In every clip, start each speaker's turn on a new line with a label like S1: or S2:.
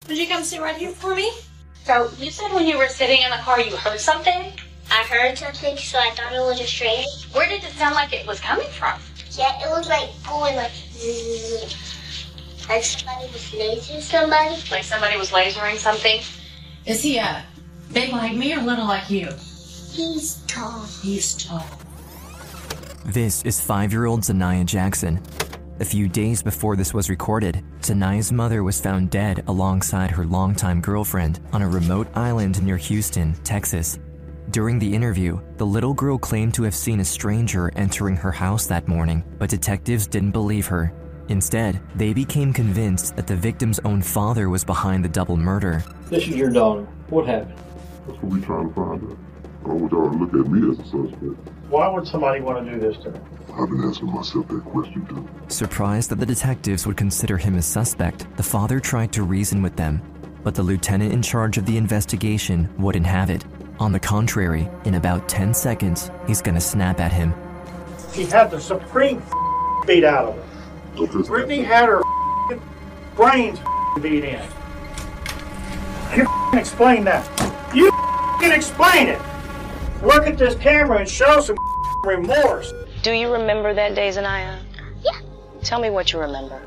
S1: Would you come sit right here for me?
S2: So, you said when you were sitting in the car you heard something?
S3: I heard something, so I thought it was a train.
S2: Where did it sound like it was coming from?
S3: Yeah, it was like going like zzz. Like somebody was lasering somebody.
S2: Like somebody was lasering something?
S1: Is he big like me or little like you?
S3: He's tall.
S1: He's tall.
S4: This is 5-year-old Zaniyah Jackson. A few days before this was recorded, Zaniyah's mother was found dead alongside her longtime girlfriend on a remote island near Houston, Texas. During the interview, the little girl claimed to have seen a stranger entering her house that morning, but detectives didn't believe her. Instead, they became convinced that the victim's own father was behind the double murder.
S5: This is your daughter. What happened?
S6: That's what we trying to find out. I don't want y'all to look at me as a suspect.
S5: Why would somebody want to do this to her?
S6: I've been asking myself that question too.
S4: Surprised that the detectives would consider him a suspect, the father tried to reason with them, but the lieutenant in charge of the investigation wouldn't have it. On the contrary, in about 10 seconds, he's gonna snap at him.
S5: She had the supreme beat out of her. Brittany had her brains beat in. You explain that. You can explain it. Look at this camera and show some remorse.
S7: Do you remember that day, Zaniyah?
S3: Yeah.
S7: Tell me what you remember.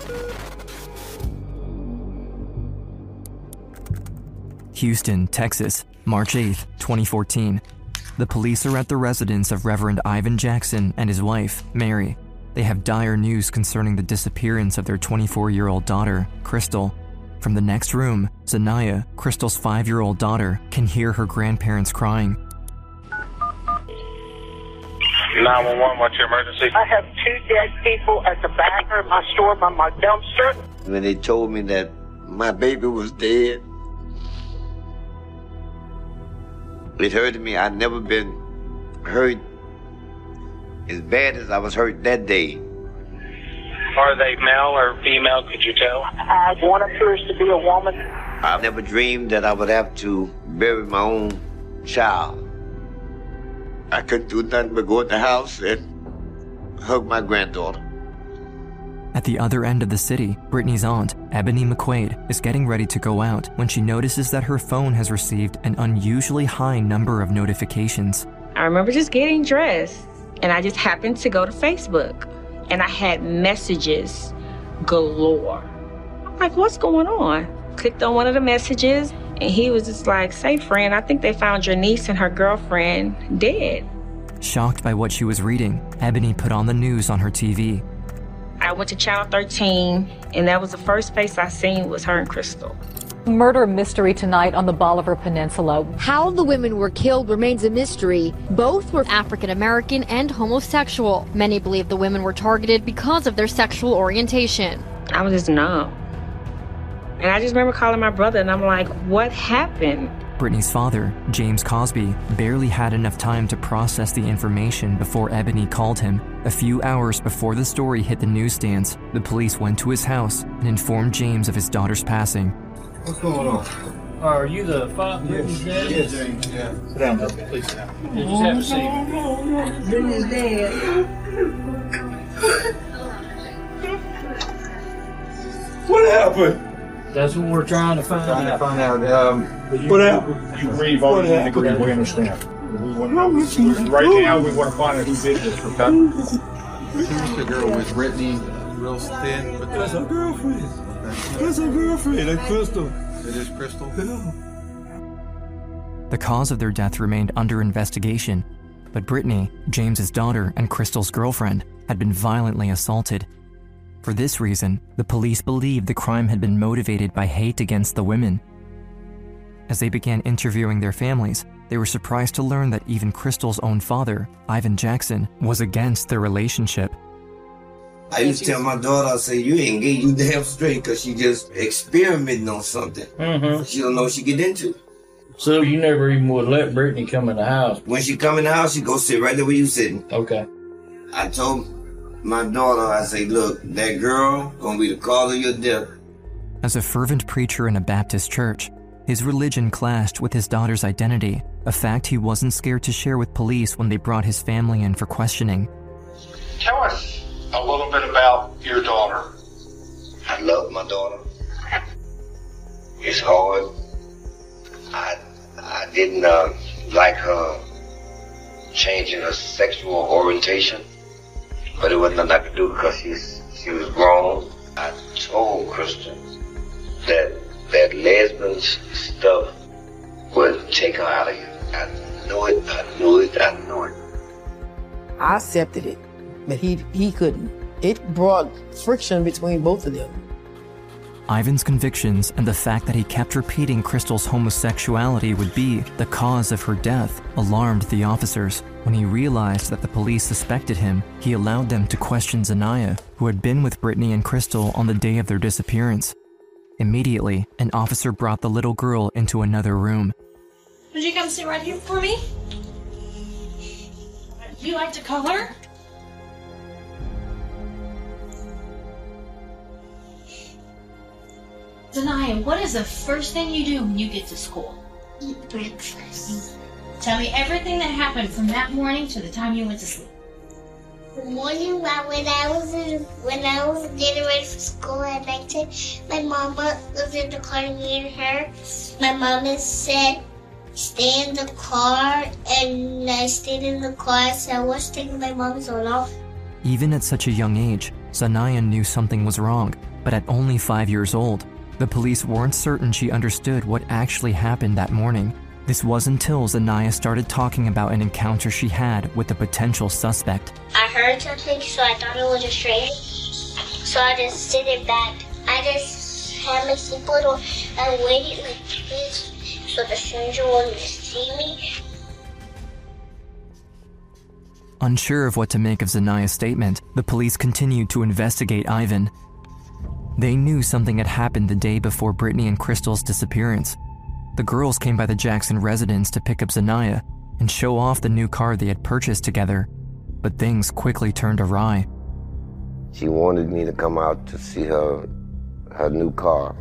S4: Houston, Texas, March 8th, 2014. The police are at the residence of Reverend Ivan Jackson and his wife, Mary. They have dire news concerning the disappearance of their 24-year-old daughter, Crystal. From the next room, Zaniyah, Crystal's 5-year-old daughter, can hear her grandparents crying.
S8: 911, what's your emergency?
S9: I have 2 dead people at the back of my store by my dumpster.
S10: When they told me that my baby was dead, it hurted me. I'd never been hurt as bad as I was hurt that day.
S8: Are they male or female, could you tell?
S9: One appears to be a woman.
S10: I never dreamed that I would have to bury my own child. I couldn't do nothing but go in the house and hug my granddaughter.
S4: At the other end of the city, Brittany's aunt, Ebony McQuaid, is getting ready to go out when she notices that her phone has received an unusually high number of notifications.
S11: I remember just getting dressed, and I just happened to go to Facebook, and I had messages galore. I'm like, what's going on? Clicked on one of the messages, and he was just like, say, friend, I think they found your niece and her girlfriend dead.
S4: Shocked by what she was reading, Ebony put on the news on her TV.
S11: I went to Channel 13, and that was the first face I seen was her and Crystal.
S12: Murder mystery tonight on the Bolivar Peninsula.
S13: How the women were killed remains a mystery. Both were African American and homosexual. Many believe the women were targeted because of their sexual orientation.
S11: I was just numb. And I just remember calling my brother, and I'm like, what happened?
S4: Brittany's father, James Cosby, barely had enough time to process the information before Ebony called him. A few hours before the story hit the newsstands, the police went to his house and informed James of his daughter's passing.
S5: What's going on? Are you the father? Brittany's dad? Yes, James. Yeah. Sit down, brother. Please sit down. You just have a seat.
S1: Brittany's dad.
S14: What happened?
S5: That's what we're trying to find out.
S14: What happened?
S5: You grieve all the time. We understand. Right now, we want to find out who did this.
S14: Who's the girl with Brittany? Real thin? That's her girlfriend. That's her girlfriend. That's Crystal. It is Crystal? Yeah.
S4: The cause of their death remained under investigation, but Brittany, James's daughter and Crystal's girlfriend, had been violently assaulted. For this reason, the police believed the crime had been motivated by hate against the women. As they began interviewing their families, they were surprised to learn that even Crystal's own father, Ivan Jackson, was against their relationship.
S10: I used to tell my daughter, I say, you ain't gay, you damn straight, because she just experimenting on something. She don't know what she get into.
S5: So you never even would let Brittany come in the house?
S10: When she come in the house, she go sit right there where you sitting.
S5: Okay.
S10: I told my daughter, I say, look, that girl gonna be the cause of your death.
S4: As a fervent preacher in a Baptist church, his religion clashed with his daughter's identity, a fact he wasn't scared to share with police when they brought his family in for questioning.
S8: Tell us a little bit about your daughter.
S10: I love my daughter. It's hard. I didn't like her changing her sexual orientation, but it was nothing I could do because she was grown. I told Crystal that lesbian stuff would take her out of here. I knew it.
S15: I accepted it, but he couldn't. It brought friction between both of them.
S4: Ivan's convictions and the fact that he kept repeating Crystal's homosexuality would be the cause of her death alarmed the officers. When he realized that the police suspected him, he allowed them to question Zanaya, who had been with Brittany and Crystal on the day of their disappearance. Immediately, an officer brought the little girl into another room.
S2: Would you come sit right here for me?
S1: Do you like to color? Zanaya, what is the first thing you do when you get to school?
S3: Eat breakfast.
S1: Tell me everything that happened from that morning to the time you went to sleep.
S3: The morning when I was getting ready for school at nighttime, my mama was in the car, me and her. My mama said, "Stay in the car," and I stayed in the car, so I was taking my mom's own off.
S4: Even at such a young age, Zanaya knew something was wrong, but at only 5 years old, the police weren't certain she understood what actually happened that morning. This was until Zanaya started talking about an encounter she had with a potential suspect.
S3: I heard something, so I thought it was a stranger. So I just sit it back. I just had my seatbelt on and waited like this so the stranger wouldn't see me.
S4: Unsure of what to make of Zanaya's statement, the police continued to investigate Ivan. They knew something had happened the day before Brittany and Crystal's disappearance. The girls came by the Jackson residence to pick up Zanaya and show off the new car they had purchased together, but things quickly turned awry.
S10: She wanted me to come out to see her new car.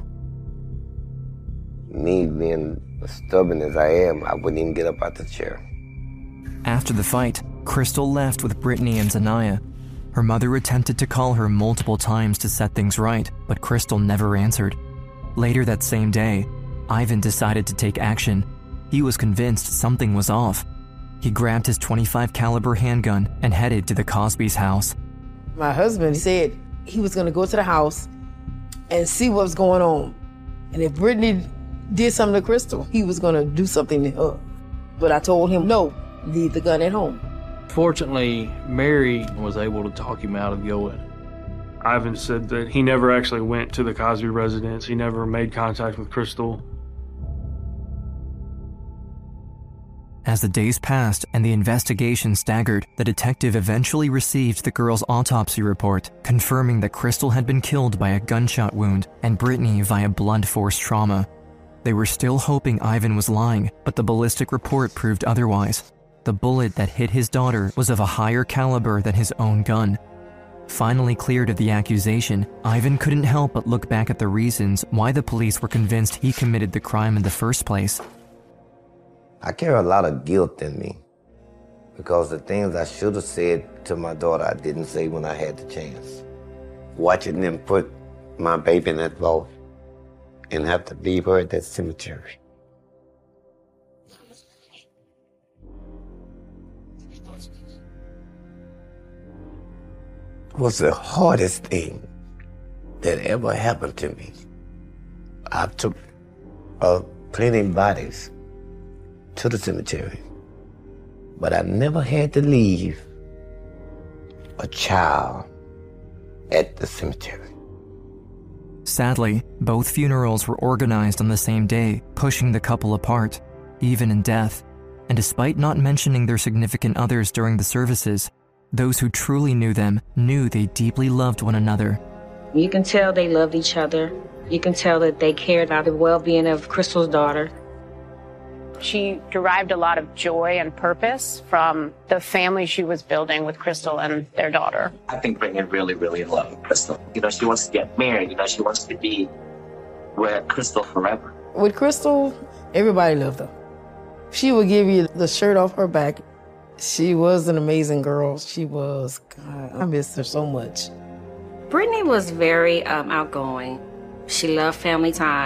S10: Me being as stubborn as I am, I wouldn't even get up out the chair.
S4: After the fight, Crystal left with Brittany and Zanaya. Her mother attempted to call her multiple times to set things right, but Crystal never answered. Later that same day, Ivan decided to take action. He was convinced something was off. He grabbed his .25 caliber handgun and headed to the Cosby's house.
S15: My husband said he was going to go to the house and see what was going on. And if Brittany did something to Crystal, he was going to do something to her. But I told him, no, leave the gun at home.
S16: Fortunately, Mary was able to talk him out of going.
S17: Ivan said that he never actually went to the Cosby residence. He never made contact with Crystal.
S4: As the days passed and the investigation staggered, the detective eventually received the girl's autopsy report, confirming that Crystal had been killed by a gunshot wound and Brittany via blunt force trauma. They were still hoping Ivan was lying, but the ballistic report proved otherwise. The bullet that hit his daughter was of a higher caliber than his own gun. Finally cleared of the accusation, Ivan couldn't help but look back at the reasons why the police were convinced he committed the crime in the first place.
S10: I carry a lot of guilt in me because the things I should have said to my daughter, I didn't say when I had the chance. Watching them put my baby in that vault and have to leave her at that cemetery. Was the hardest thing that ever happened to me. I took plenty bodies to the cemetery, but I never had to leave a child at the cemetery.
S4: Sadly, both funerals were organized on the same day, pushing the couple apart, even in death. And despite not mentioning their significant others during the services, those who truly knew them knew they deeply loved one another.
S11: You can tell they loved each other. You can tell that they cared about the well-being of Crystal's daughter.
S18: She derived a lot of joy and purpose from the family she was building with Crystal and their daughter.
S19: I think Brittany really, really in love with Crystal. She wants to get married. She wants to be with Crystal forever.
S15: With Crystal, everybody loved her. She would give you the shirt off her back. She was an amazing girl. She was. God, I missed her so much.
S11: Brittany was very outgoing. She loved family time.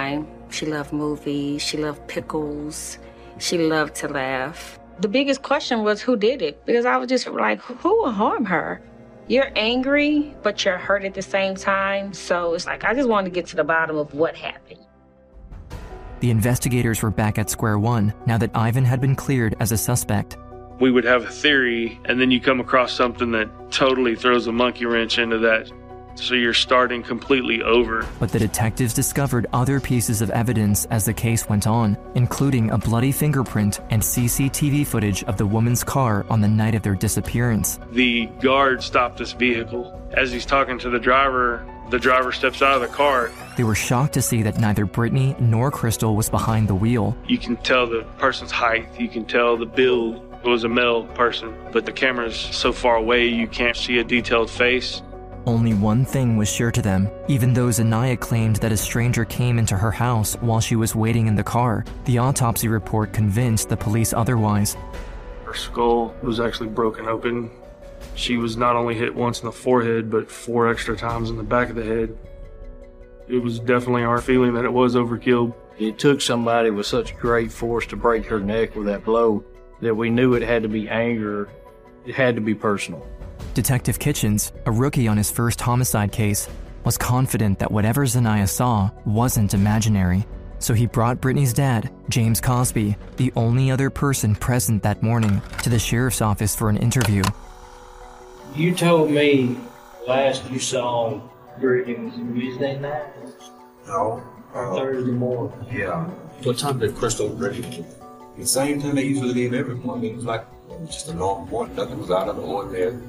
S11: She loved movies. She loved pickles. She loved to laugh. The biggest question was who did it? Because I was just like, who will harm her? You're angry, but you're hurt at the same time. So it's like, I just wanted to get to the bottom of what happened.
S4: The investigators were back at square one now that Ivan had been cleared as a suspect.
S17: We would have a theory, and then you come across something that totally throws a monkey wrench into that. So you're starting completely over.
S4: But the detectives discovered other pieces of evidence as the case went on, including a bloody fingerprint and CCTV footage of the woman's car on the night of their disappearance.
S17: The guard stopped this vehicle. As he's talking to the driver steps out of the car.
S4: They were shocked to see that neither Brittany nor Crystal was behind the wheel.
S17: You can tell the person's height, you can tell the build. It was a male person, but the camera's so far away you can't see a detailed face.
S4: Only one thing was sure to them. Even though Zanaya claimed that a stranger came into her house while she was waiting in the car, the autopsy report convinced the police otherwise.
S17: Her skull was actually broken open. She was not only hit once in the forehead, but 4 extra times in the back of the head. It was definitely our feeling that it was overkill.
S16: It took somebody with such great force to break her neck with that blow that we knew it had to be anger. It had to be personal.
S4: Detective Kitchens, a rookie on his first homicide case, was confident that whatever Zanaya saw wasn't imaginary. So he brought Brittany's dad, James Cosby, the only other person present that morning, to the sheriff's office for an interview.
S16: You told me last you saw Brittany was Wednesday night?
S20: No.
S16: Thursday morning?
S20: Yeah.
S16: What time did Crystal and Brittany?
S20: The same time they usually leave every morning. It was like just a normal morning. Nothing was out of the ordinary.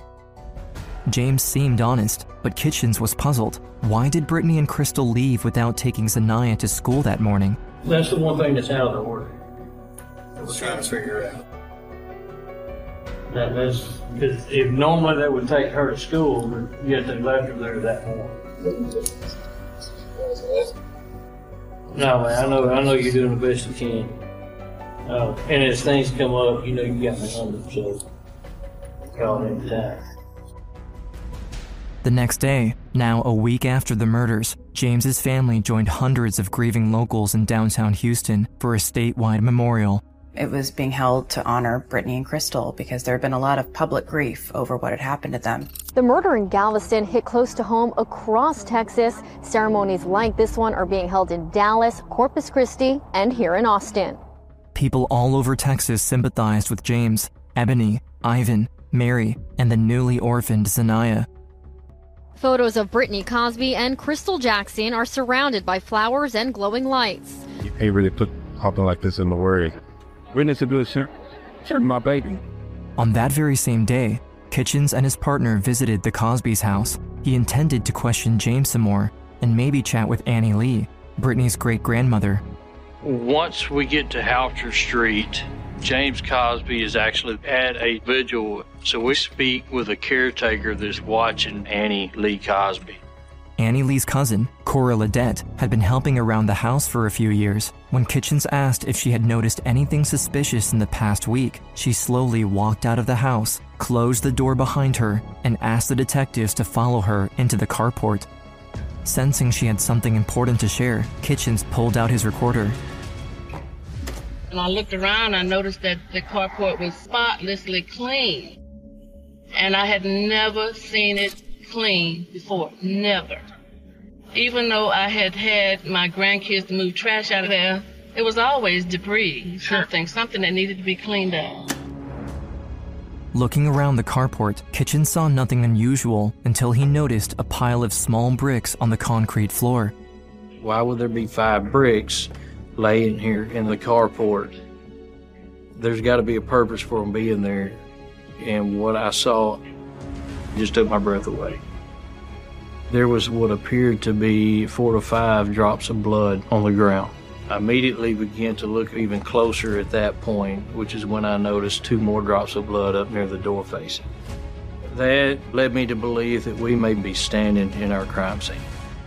S4: James seemed honest, but Kitchens was puzzled. Why did Brittany and Crystal leave without taking Zanaya to school that morning?
S16: That's the one thing that's out of the order.
S20: I was trying to figure it out.
S16: That's because if normally they would take her to school, but yet they left her there that morning. No, man, I know you're doing the best you can. And as things come up, you know you got my number, so call any time.
S4: The next day, now a week after the murders, James's family joined hundreds of grieving locals in downtown Houston for a statewide memorial.
S21: It was being held to honor Brittany and Crystal because there had been a lot of public grief over what had happened to them.
S13: The murder in Galveston hit close to home across Texas. Ceremonies like this one are being held in Dallas, Corpus Christi, and here in Austin.
S4: People all over Texas sympathized with James, Ebony, Ivan, Mary, and the newly orphaned Zanaya.
S13: Photos of Brittany Cosby and Crystal Jackson are surrounded by flowers and glowing lights.
S6: You can't really put something like this in the word. Witness to good share my baby.
S4: On that very same day, Kitchens and his partner visited the Cosby's house. He intended to question James some more and maybe chat with Annie Lee, Brittany's great-grandmother.
S16: Once we get to Houcher Street, James Cosby is actually at a vigil, so we speak with a caretaker that's watching Annie Lee Cosby.
S4: Annie Lee's cousin, Cora Ledette, had been helping around the house for a few years. When Kitchens asked if she had noticed anything suspicious in the past week, she slowly walked out of the house, closed the door behind her, and asked the detectives to follow her into the carport. Sensing she had something important to share, Kitchens pulled out his recorder.
S22: And I looked around, I noticed that the carport was spotlessly clean. And I had never seen it clean before, never. Even though I had my grandkids to move trash out of there, it was always debris, something that needed to be cleaned up.
S4: Looking around the carport, Kitchens saw nothing unusual until he noticed a pile of small bricks on the concrete floor.
S16: Why would there be 5 bricks laying here in the carport? There's got to be a purpose for them being there. And what I saw just took my breath away. There was what appeared to be 4 to 5 drops of blood on the ground. I immediately began to look even closer at that point, which is when I noticed 2 more drops of blood up near the door facing. That led me to believe that we may be standing in our crime scene.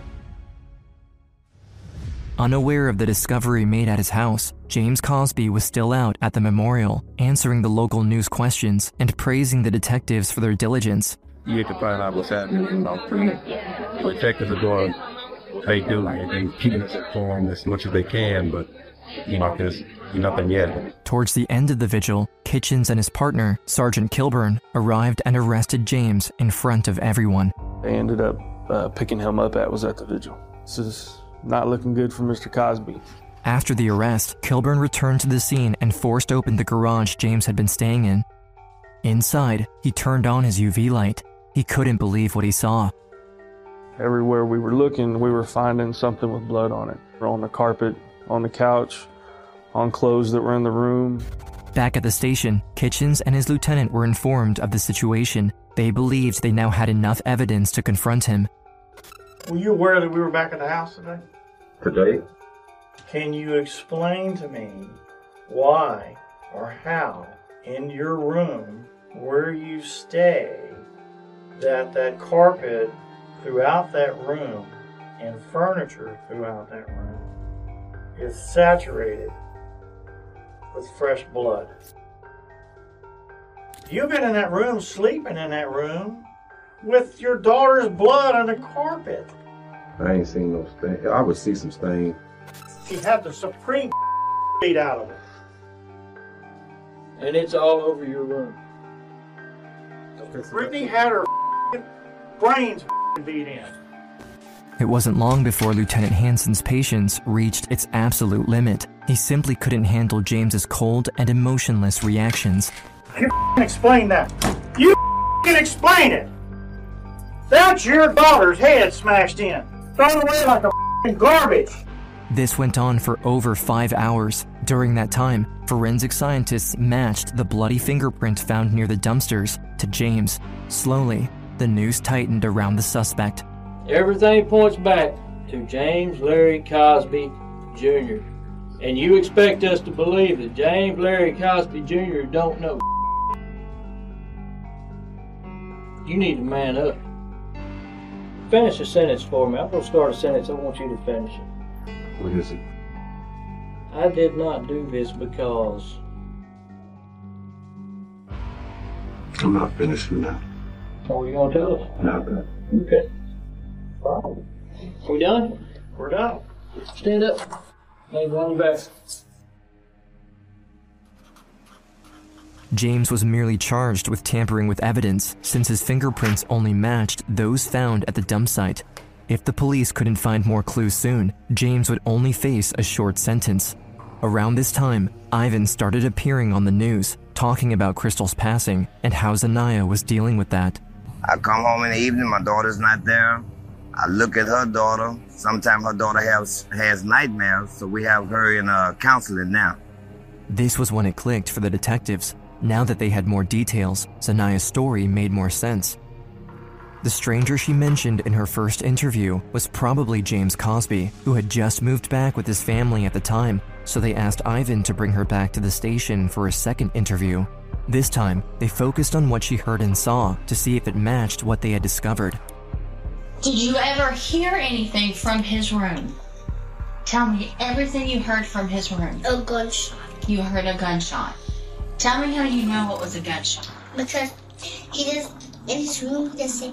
S4: Unaware of the discovery made at his house, James Cosby was still out at the memorial, answering the local news questions and praising the detectives for their diligence.
S6: You get to find out what's happening. Detectives are doing
S20: They do. They're keeping us informed as much as they can, but there's nothing yet.
S4: Towards the end of the vigil, Kitchens and his partner, Sergeant Kilburn, arrived and arrested James in front of everyone.
S17: They ended up picking him up at the vigil. This is not looking good for Mr. Cosby.
S4: After the arrest, Kilburn returned to the scene and forced open the garage James had been staying in. Inside, he turned on his UV light. He couldn't believe what he saw.
S17: Everywhere we were looking, we were finding something with blood on it. On the carpet, on the couch, on clothes that were in the room.
S4: Back at the station, Kitchens and his lieutenant were informed of the situation. They believed they now had enough evidence to confront him.
S5: Were you aware that we were back at the house today?
S20: Today?
S5: Can you explain to me why or how in your room where you stay that carpet throughout that room and furniture throughout that room is saturated with fresh blood? You've been in that room, sleeping in that room, with your daughter's blood on the carpet.
S20: I ain't seen no stain. I would see some stain.
S5: She had the supreme beat out of her.
S16: And it's all over your room.
S5: Brittany had her brains beat in.
S4: It wasn't long before Lieutenant Hansen's patience reached its absolute limit. He simply couldn't handle James's cold and emotionless reactions.
S5: You can explain that. You can explain it. That's your daughter's head smashed in, thrown away like a garbage.
S4: This went on for over 5 hours. During that time, forensic scientists matched the bloody fingerprint found near the dumpsters to James. Slowly, the noose tightened around the suspect.
S16: Everything points back to James Larry Cosby Jr. And you expect us to believe that James Larry Cosby Jr. don't know. You need to man up. Finish the sentence for me. I'm going to start a sentence. I want you to finish it.
S20: What is it?
S16: I did not do this because...
S20: I'm not finished with that.
S16: What are you going to tell us?
S20: Nothing.
S16: Okay. We done?
S5: We're done.
S16: Stand up. Lean on your back.
S4: James was merely charged with tampering with evidence, since his fingerprints only matched those found at the dump site. If the police couldn't find more clues soon, James would only face a short sentence. Around this time, Ivan started appearing on the news, talking about Crystal's passing and how Zanaya was dealing with that.
S10: I come home in the evening, my daughter's not there. I look at her daughter. Sometimes her daughter has nightmares, so we have her in counseling now.
S4: This was when it clicked for the detectives. Now that they had more details, Zanaya's story made more sense. The stranger she mentioned in her first interview was probably James Cosby, who had just moved back with his family at the time, so they asked Ivan to bring her back to the station for a second interview. This time, they focused on what she heard and saw to see if it matched what they had discovered.
S1: Did you ever hear anything from his room? Tell me everything you heard from his room.
S3: A gunshot.
S1: You heard a gunshot. Tell me how you know it was a gunshot.
S3: Because he just, in his room, he just said,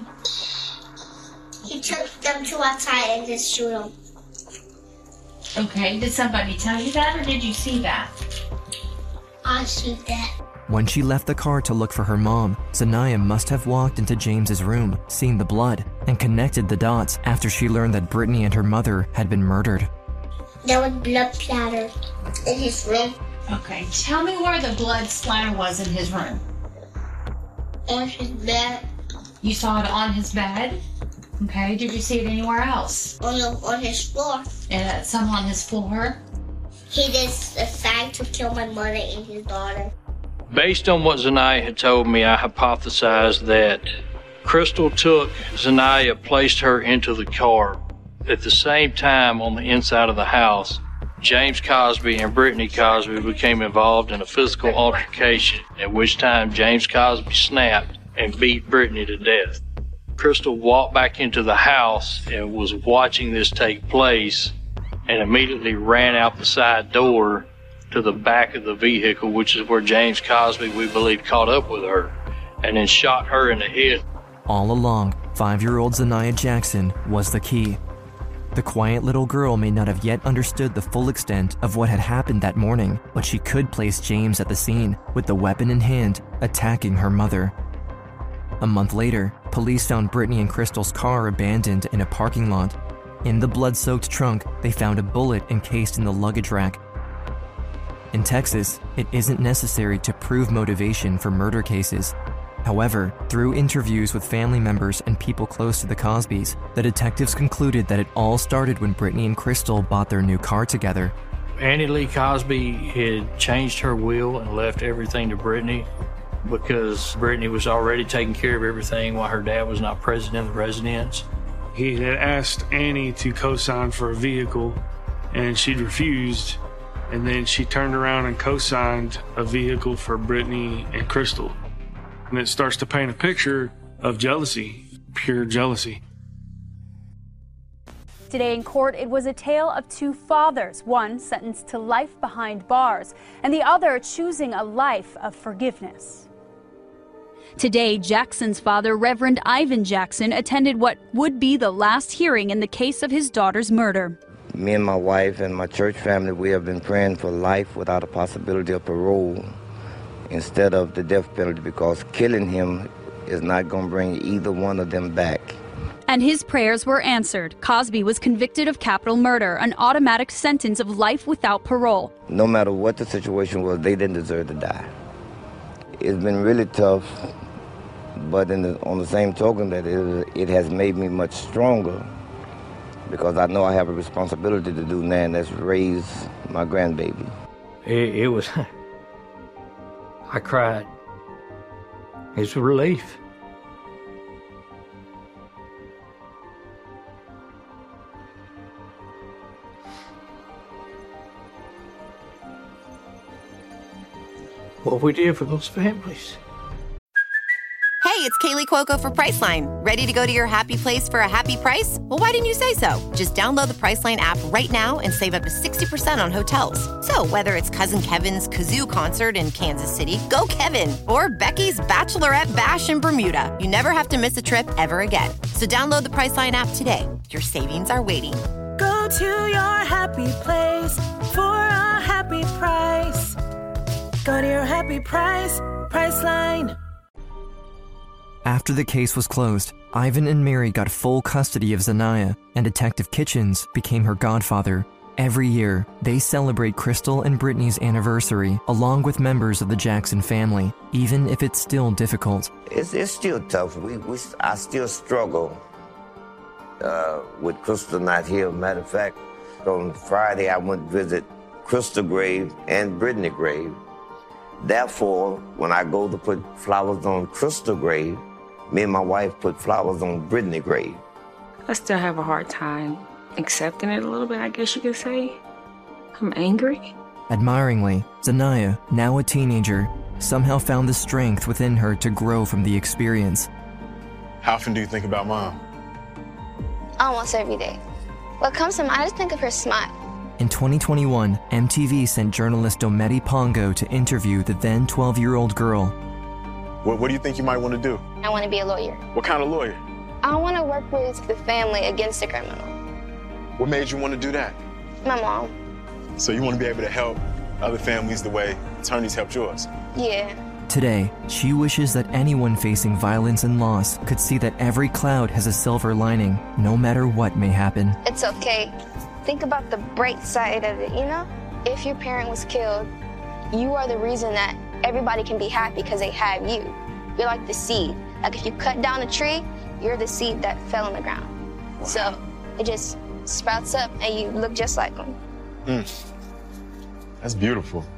S3: he took them to outside and just shoot them.
S1: Okay, did somebody tell you that or did you see that?
S3: I see that.
S4: When she left the car to look for her mom, Zanaya must have walked into James's room, seen the blood, and connected the dots after she learned that Brittany and her mother had been murdered.
S3: There was blood splatter in his room.
S1: Okay, tell me where the blood splatter was in his room.
S3: On his bed.
S1: You saw it on his bed? Okay, did you see it anywhere else?
S3: On his floor.
S1: Some on his floor?
S3: He just decided to kill my mother and his daughter.
S16: Based on what Zanaya had told me, I hypothesized that Crystal took Zanaya, placed her into the car. At the same time, on the inside of the house, James Cosby and Brittany Cosby became involved in a physical altercation, at which time James Cosby snapped and beat Brittany to death. Crystal walked back into the house and was watching this take place and immediately ran out the side door to the back of the vehicle, which is where James Cosby, we believe, caught up with her and then shot her in the head.
S4: All along, 5-year-old Zanaya Jackson was the key. The quiet little girl may not have yet understood the full extent of what had happened that morning, but she could place James at the scene, with the weapon in hand, attacking her mother. A month later, police found Brittany and Crystal's car abandoned in a parking lot. In the blood-soaked trunk, they found a bullet encased in the luggage rack. In Texas, it isn't necessary to prove motivation for murder cases. However, through interviews with family members and people close to the Cosbys, the detectives concluded that it all started when Brittany and Crystal bought their new car together.
S16: Annie Lee Cosby had changed her will and left everything to Brittany because Brittany was already taking care of everything while her dad was not present in the residence.
S17: He had asked Annie to co-sign for a vehicle, and she'd refused. And then she turned around and co-signed a vehicle for Brittany and Crystal. And it starts to paint a picture of jealousy, pure jealousy.
S7: Today in court, it was a tale of two fathers, one sentenced to life behind bars, and the other choosing a life of forgiveness. Today, Jackson's father, Reverend Ivan Jackson, attended what would be the last hearing in the case of his daughter's murder.
S10: Me and my wife and my church family, we have been praying for life without a possibility of parole instead of the death penalty, because killing him is not going to bring either one of them back.
S7: And his prayers were answered. Cosby was convicted of capital murder, an automatic sentence of life without parole.
S10: No matter what the situation was, they didn't deserve to die. It's been really tough, but on the same token, that it has made me much stronger, because I know I have a responsibility to do now, and that's raise my grandbaby.
S16: It was... I cried. It's a relief. What we did for those families.
S9: Hey, it's Kaylee Cuoco for Priceline. Ready to go to your happy place for a happy price? Well, why didn't you say so? Just download the Priceline app right now and save up to 60% on hotels. So whether it's Cousin Kevin's Kazoo Concert in Kansas City, go Kevin, or Becky's Bachelorette Bash in Bermuda, you never have to miss a trip ever again. So download the Priceline app today. Your savings are waiting.
S23: Go to your happy place for a happy price. Go to your happy price, Priceline.
S4: After the case was closed, Ivan and Mary got full custody of Zanaya, and Detective Kitchens became her godfather. Every year, they celebrate Crystal and Brittany's anniversary along with members of the Jackson family, even if it's still difficult.
S10: It's still tough. I still struggle with Crystal not here. Matter of fact, on Friday I went to visit Crystal grave and Brittany grave. Therefore, when I go to put flowers on Crystal grave, me and my wife put flowers on Brittany grave.
S11: I still have a hard time accepting it a little bit, I guess you could say. I'm angry.
S4: Admiringly, Zanaya, now a teenager, somehow found the strength within her to grow from the experience.
S24: How often do you think about Mom?
S25: Almost every day. What comes to mind, I just think of her smile.
S4: In 2021, MTV sent journalist Dometi Pongo to interview the then 12-year-old girl.
S24: What do you think you might want to do?
S25: I want to be a lawyer.
S24: What kind of lawyer?
S25: I want to work with the family against the criminal.
S24: What made you want to do that?
S25: My mom.
S24: So you want to be able to help other families the way attorneys helped yours?
S25: Yeah.
S4: Today, she wishes that anyone facing violence and loss could see that every cloud has a silver lining, no matter what may happen.
S25: It's okay. Think about the bright side of it, you know? If your parent was killed, you are the reason that everybody can be happy because they have you. You're like the seed. Like if you cut down a tree, you're the seed that fell on the ground. Wow. So it just sprouts up and you look just like them.
S24: That's beautiful.